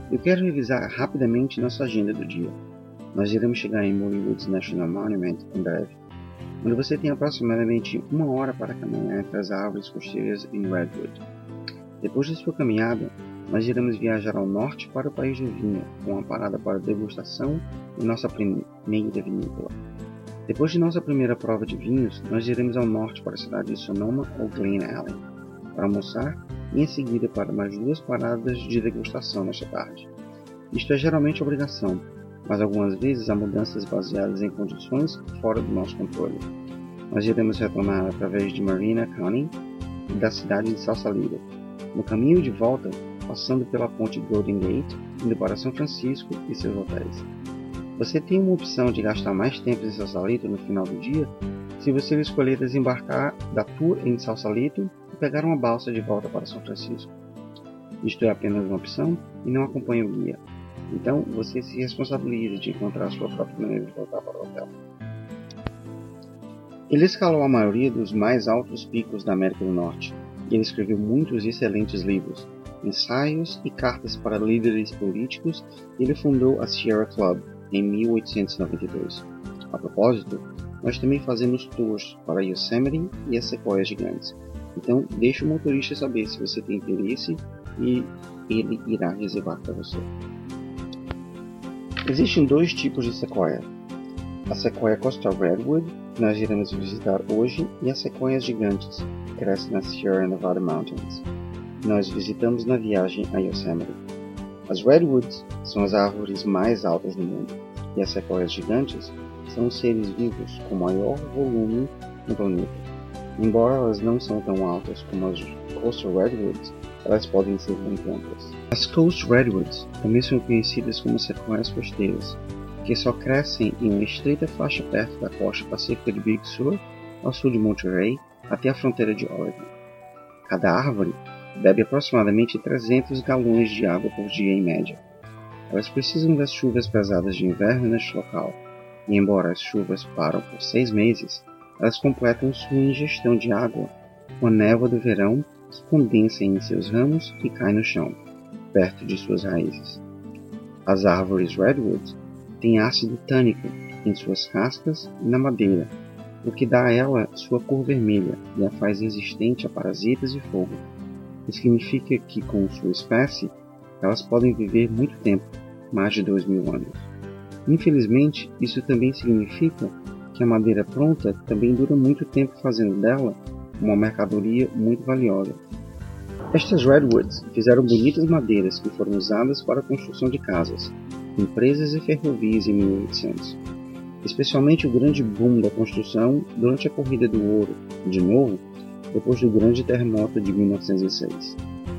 Eu quero revisar rapidamente nossa agenda do dia. Nós iremos chegar em Muir Woods National Monument em breve, onde você tem aproximadamente 1 hora para caminhar entre as árvores costeiras em Redwood. Depois de sua caminhada, nós iremos viajar ao norte para o país do vinho, com uma parada para degustação em nossa primeira vinícola. Depois de nossa primeira prova de vinhos, nós iremos ao norte para a cidade de Sonoma ou Glen Allen, para almoçar e em seguida para mais 2 paradas de degustação nesta tarde. Isto é geralmente obrigação, mas algumas vezes há mudanças baseadas em condições fora do nosso controle. Nós iremos retornar através de Marina County e da cidade de Sausalito. No caminho de volta, passando pela ponte Golden Gate, indo para São Francisco e seus hotéis. Você tem uma opção de gastar mais tempo em Sausalito no final do dia, se você escolher desembarcar da tour em Sausalito e pegar uma balsa de volta para São Francisco. Isto é apenas uma opção e não acompanha o guia. Então, você se responsabiliza de encontrar a sua própria maneira de voltar para o hotel. Ele escalou a maioria dos mais altos picos da América do Norte, e ele escreveu muitos excelentes livros, ensaios e cartas para líderes políticos, e ele fundou a Sierra Club em 1892. A propósito, nós também fazemos tours para Yosemite e as sequoias gigantes, então deixe o motorista saber se você tem interesse e ele irá reservar para você. Existem 2 tipos de sequoia: a sequoia coastal redwood, que nós iremos visitar hoje, e as sequoias gigantes, que crescem na Sierra Nevada Mountains, que nós visitamos na viagem a Yosemite. As redwoods são as árvores mais altas do mundo, e as sequoias gigantes são os seres vivos com maior volume no planeta. Embora elas não são tão altas como as coastal redwoods, elas podem ser muito amplas. As Coast Redwoods também são conhecidas como sequoias costeiras, que só crescem em uma estreita faixa perto da costa pacífica de Big Sur, ao sul de Monterey, até a fronteira de Oregon. Cada árvore bebe aproximadamente 300 galões de água por dia em média. Elas precisam das chuvas pesadas de inverno neste local, e embora as chuvas param por 6 meses, elas completam sua ingestão de água com a névoa do verão que condensa em seus ramos e cai no chão, perto de suas raízes. As árvores redwood têm ácido tânico em suas cascas e na madeira, o que dá a ela sua cor vermelha e a faz resistente a parasitas e fogo. Isso significa que, com sua espécie, elas podem viver muito tempo, mais de 2.000 anos. Infelizmente, isso também significa que a madeira pronta também dura muito tempo, fazendo dela uma mercadoria muito valiosa. Estas redwoods fizeram bonitas madeiras que foram usadas para a construção de casas, empresas e ferrovias em 1800. Especialmente o grande boom da construção durante a Corrida do Ouro, de novo, depois do grande terremoto de 1906.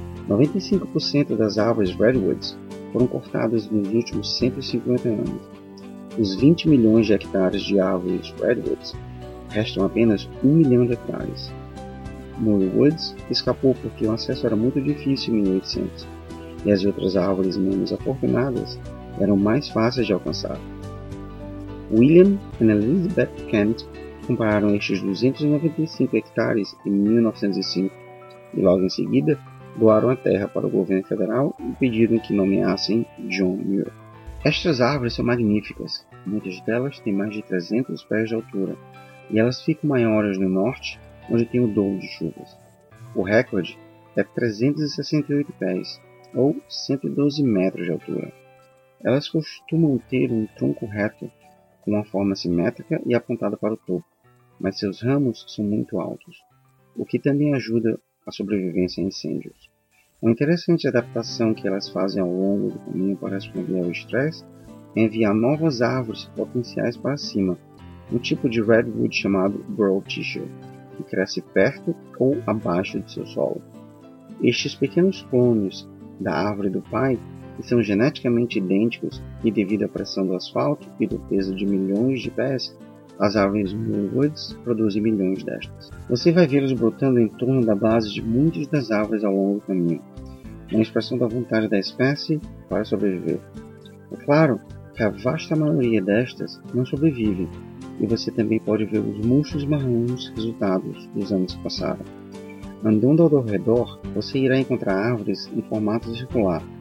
95% das árvores redwoods foram cortadas nos últimos 150 anos. Dos 20 milhões de hectares de árvores redwoods, restam apenas 1 milhão de hectares. Muir Woods escapou porque o acesso era muito difícil em 1800, e as outras árvores menos afortunadas eram mais fáceis de alcançar. William e Elizabeth Kent compraram estes 295 hectares em 1905 e logo em seguida doaram a terra para o governo federal e pediram que nomeassem John Muir. Estas árvores são magníficas, muitas delas têm mais de 300 pés de altura e elas ficam maiores no norte, onde tem o dobro de chuvas. O recorde é 368 pés, ou 112 metros de altura. Elas costumam ter um tronco reto, com uma forma simétrica e apontada para o topo, mas seus ramos são muito altos, o que também ajuda a sobrevivência a incêndios. Uma interessante adaptação que elas fazem ao longo do caminho para responder ao estresse é enviar novas árvores potenciais para cima, um tipo de redwood chamado broad tissue, que cresce perto ou abaixo de seu solo. Estes pequenos clones da árvore do pai, que são geneticamente idênticos e devido à pressão do asfalto e do peso de milhões de pés, as árvores Muir Woods produzem milhões destas. Você vai vê-los brotando em torno da base de muitas das árvores ao longo do caminho, uma expressão da vontade da espécie para sobreviver. É claro que a vasta maioria destas não sobrevive, e você também pode ver os murchos marrons resultados dos anos que passaram. Andando ao redor, você irá encontrar árvores em formato circular,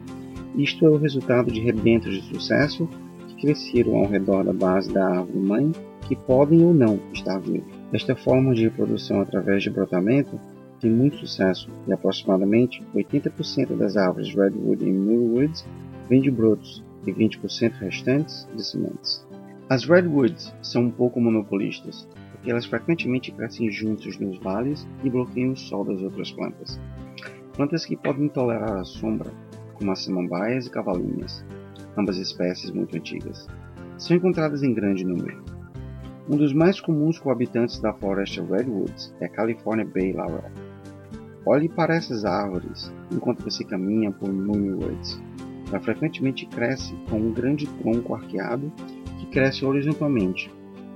Isto é o resultado de rebentos de sucesso que cresceram ao redor da base da árvore-mãe, que podem ou não estar vivos. Esta forma de reprodução através de brotamento tem muito sucesso e aproximadamente 80% das árvores Redwood e Muirwoods vêm de brotos e 20% restantes de sementes. As Redwoods são um pouco monopolistas, porque elas frequentemente crescem juntos nos vales e bloqueiam o sol das outras plantas. Plantas que podem tolerar a sombra, como as samambaias e cavalinhas, ambas espécies muito antigas, são encontradas em grande número. Um dos mais comuns coabitantes da floresta Redwoods é a California Bay Laurel. Olhe para essas árvores enquanto você caminha por Muirwoods. Ela frequentemente cresce com um grande tronco arqueado que cresce horizontalmente.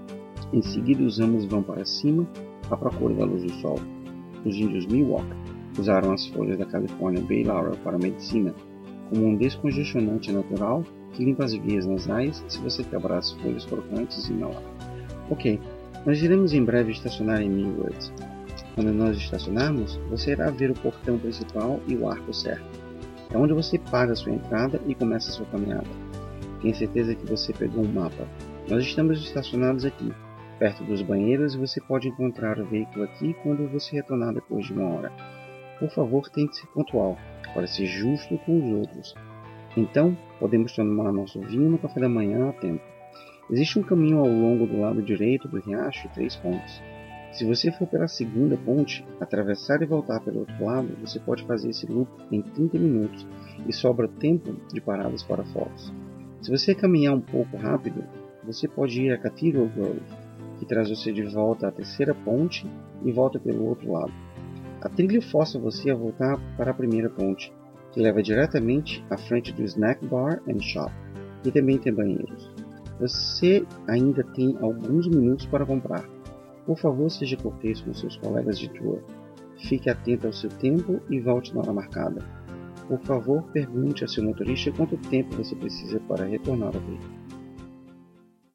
Em seguida, os ramos vão para cima à procura da luz do sol. Os índios Miwok usaram as folhas da California Bay Laurel para a medicina, como um descongestionante natural que limpa as vias nasais se você quebrar as folhas crocantes e inalar. Ok, nós iremos em breve estacionar em Muirwoods. Quando nós estacionarmos, você irá ver o portão principal e o arco certo. É onde você paga a sua entrada e começa a sua caminhada. Tenha certeza que você pegou um mapa. Nós estamos estacionados aqui, perto dos banheiros, e você pode encontrar o veículo aqui quando você retornar depois de 1 hora. Por favor, tente ser pontual, para ser justo com os outros. Então, podemos tomar nosso vinho no café da manhã a tempo. Existe um caminho ao longo do lado direito do riacho e 3 pontes. Se você for pela segunda ponte, atravessar e voltar pelo outro lado, você pode fazer esse loop em 30 minutos e sobra tempo de paradas para fotos. Se você caminhar um pouco rápido, você pode ir a Cathedral Grove, que traz você de volta à terceira ponte e volta pelo outro lado. A trilha força você a voltar para a primeira ponte, que leva diretamente à frente do Snack Bar and Shop, e também tem banheiros. Você ainda tem alguns minutos para comprar. Por favor, seja cortês com seus colegas de tour. Fique atento ao seu tempo e volte na hora marcada. Por favor, pergunte ao seu motorista quanto tempo você precisa para retornar ao veículo.